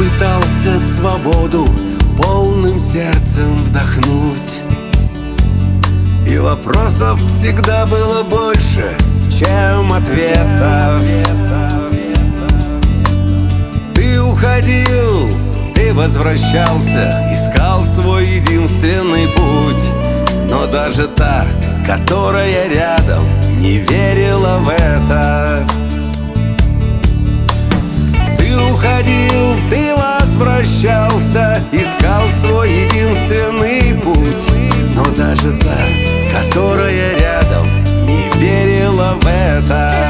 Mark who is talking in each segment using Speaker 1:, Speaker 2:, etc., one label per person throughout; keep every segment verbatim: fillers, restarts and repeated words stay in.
Speaker 1: пытался свободу полным сердцем вдохнуть, и вопросов всегда было больше, чем ответов. Ты уходил, ты возвращался, искал свой единственный путь, но даже та, которая рядом, не верила в это. Ты уходил, ты возвращался, искал свой единственный путь, но даже та, которая рядом, не верила в это.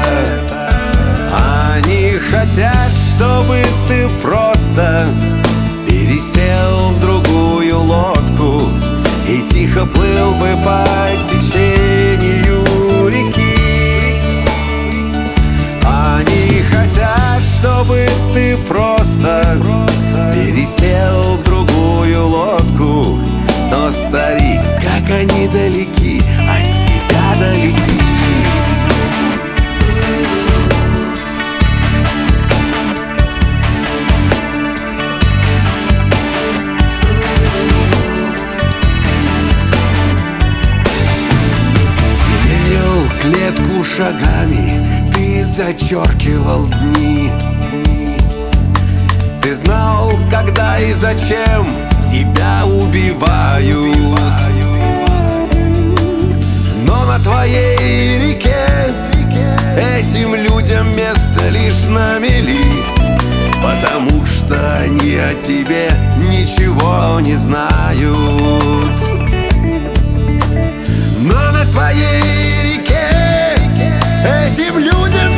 Speaker 1: Они хотят, чтобы ты просто пересел в другую лодку и тихо плыл бы по течению реки. Они хотят, чтобы ты просто пересел в другую лодку, но, старик, как они далеки, от тебя далеки. Клетку шагами, ты зачеркивал дни. Ты знал, когда и зачем тебя убивают, но на твоей реке этим людям место лишь на мели, потому что они о тебе ничего не знают. Но на твоей реке этим людям